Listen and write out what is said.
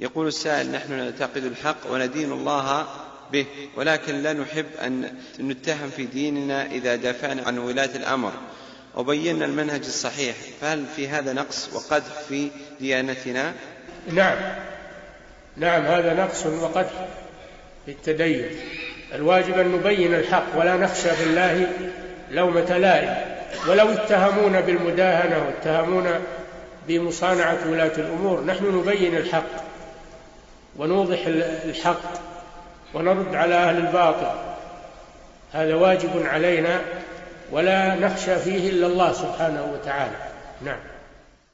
يقول السائل: نحن نعتقد الحق وندين الله به، ولكن لا نحب أن نتهم في ديننا إذا دافعنا عن ولاة الأمر وبينا المنهج الصحيح، فهل في هذا نقص وقدح في ديانتنا؟ نعم، هذا نقص وقدح في التدين. الواجب أن نبين الحق ولا نخشى بالله لومة لائم. ولو اتهمونا بالمداهنة واتهمونا بمصانعة ولاة الأمور، نحن نبين الحق ونوضح الحق ونرد على أهل الباطل، هذا واجب علينا ولا نخشى فيه إلا الله سبحانه وتعالى. نعم.